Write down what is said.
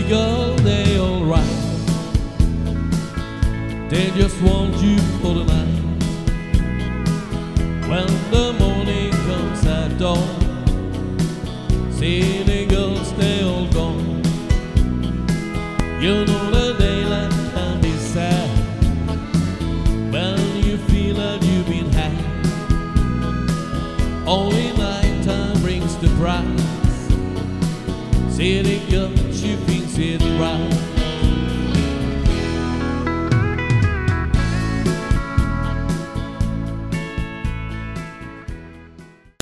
girl, they alright. They just want you for the night. When the morning comes at dawn, city girls, they all gone. You know the daylight can be sad when you feel that you've been had. Only nighttime brings the price. City girls, you think it's right.